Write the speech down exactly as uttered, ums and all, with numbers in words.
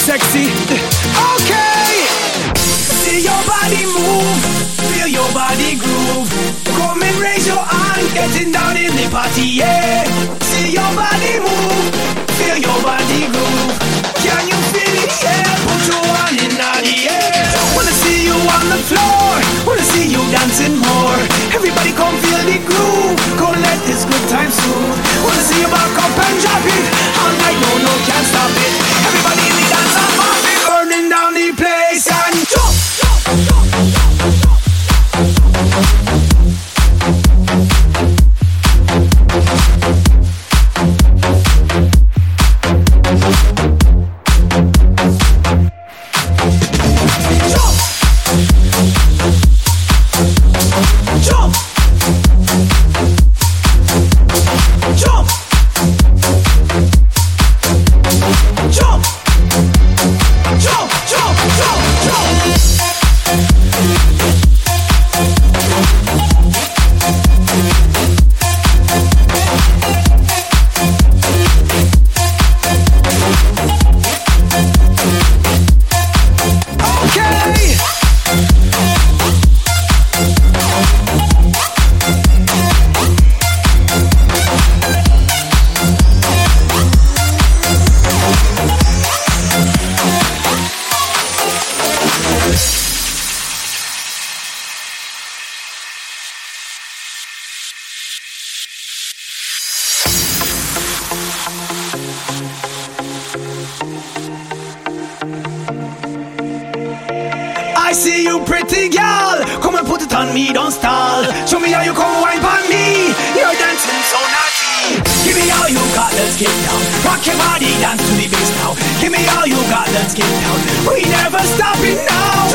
sexy. Okay. See your body move, feel your body groove. Come and raise your hand, getting down in the party, yeah. See your body move, feel your body groove. Can you feel it, yeah? Put your hand in the air. Wanna see you on the floor, wanna see you dancing more. Everybody come feel the groove, come let this good time soothe. Wanna see you back up and drop it, all night, no, no, can't stop it. Everybody in the dance and pop it, burning down the place and jump. I see you pretty girl, come and put it on me, don't stall. Show me how you come wine on me, you're dancing so naughty. Give me all you got, let's get down. Rock your body, dance to the bass now. Give me all you got, let's get down. We never stopping now.